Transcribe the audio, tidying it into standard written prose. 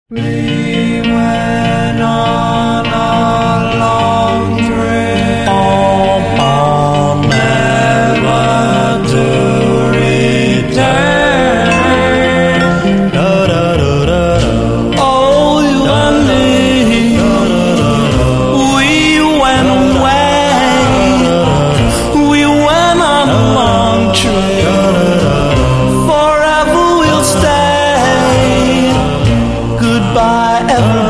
We went on a long trip, never to return. Oh, you and me, we went away. We went on a long trip. Forever we'll stay. Goodbye, everybody.